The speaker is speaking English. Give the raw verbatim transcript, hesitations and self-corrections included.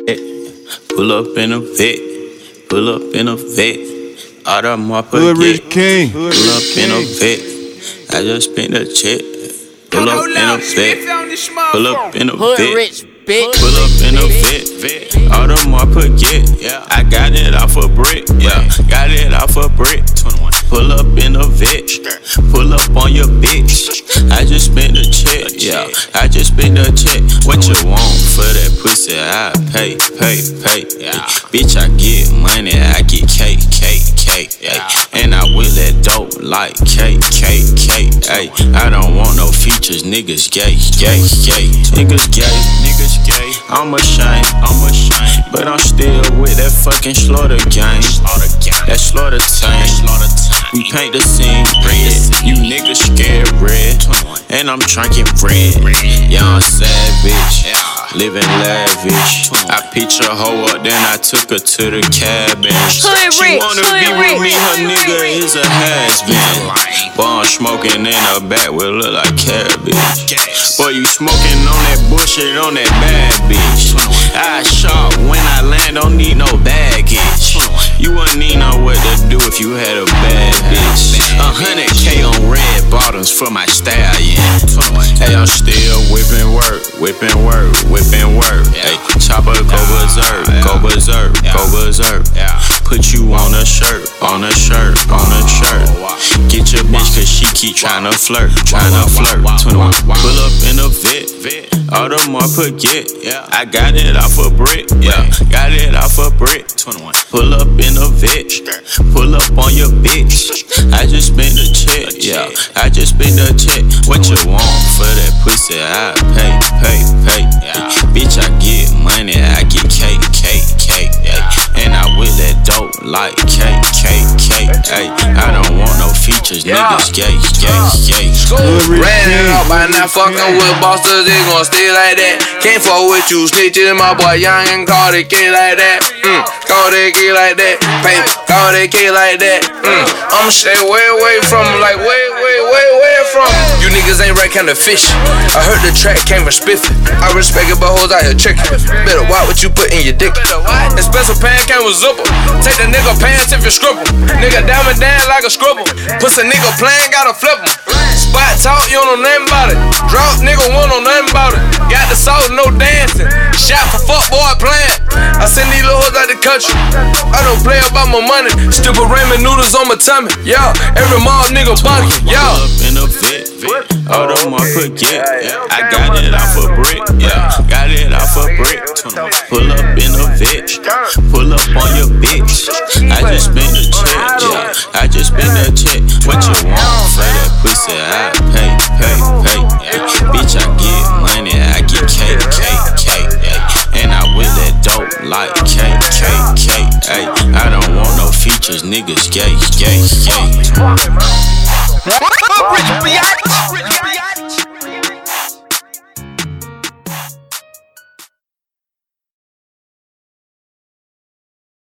Pull up in a vet, pull up in a vet. All the more Hood Rich King. Pull up in a vet. I just spent a check. Pull up in a vet. Pull up in a vet. Pull up in a vet. All the more get. I got it off a brick. Yeah, got it off a brick. Pull up in a vet. Pull up on your bitch. I just spent a check. Yeah, I just spent a check. What you want for that pussy? I pay, pay, pay. Yeah. Bitch, I get money. I get cake, cake, cake. Yeah. And I will that dope like cake, cake, cake. Ay. I don't want no features. Niggas gay, gay, gay. Niggas gay, niggas gay. I'm ashamed, I'm ashamed. But I'm still with that fucking slaughter gang. That slaughter tank. We paint the scene red. You niggas scared red. And I'm drinking red. Young savage, living lavish. I picked a hoe up, then I took her to the cabin. She wanna be with me, her nigga is a has-been. Boy, I'm smoking in her back will look like cabbage. Boy, you smoking on that bullshit on that bad bitch. I shot when I land, don't need no baggage. You wouldn't need know what to do if you had a bad bitch. A hundred K on red bottoms for my stallion. Hey, I'm still whipping work, whipping work, whipping work. Hey, chopper go berserk, go berserk, go berserk. Put you on a shirt, on a shirt, on a shirt. Get your bitch cause she keep tryna flirt, tryna flirt. twenty-one. Pull up in a vet, all the more get. I got it off a brick, yeah, got it off a brick. twenty-one. Pull up in a vet, pull up on your bitch. I just spent a check, yeah, I just spent a check. What you want for that pussy? I pay, pay, pay. Yeah. Bitch, I get money, I get cake, cake, cake. Yeah. And I with that dope like cake, cake, cake. Ay. I don't want no features, niggas gay, gay, gay. Ran it out by now, fucking with bosses, they gon' stay like that. Can't fuck with you, snitches, my boy young and call that K like that. Mm, call that K like that. Pay, call that K like that. Mm, I'ma stay way away from him, like way, way, way, way from him. You niggas ain't right kind of fish. I heard the track came from Spiffy. I respect it, but hoes out here tricking. Better watch what you put in your dick. Expensive pants came with zipper. Take the nigga pants if you scribble. Nigga diamond down like a scribble. Pussy nigga playing, gotta flip him. Spot talk, you don't know nothing about it. Drop nigga, won't know nothing about it. Got the sauce, no dancing. Shot for fuck boy playing. I send these little hoes out the country. I don't play about my money. Stupid ramen noodles on my tummy. Yeah, every mob nigga bunky. Yeah. Pull up in a vet, all the more get. I got it off a brick. Yeah, got it off a brick. Pull up in a vet, pull up on your bitch. I just spent a check. Yeah, I just spent a check. What you want for that pussy? I pay, pay, pay. Yeah. Bitch, I get money, I get cake, cake, cake. Yeah. And I with that dope like cake, cake, cake. Ay. I don't want no features, niggas gay, gay, gay.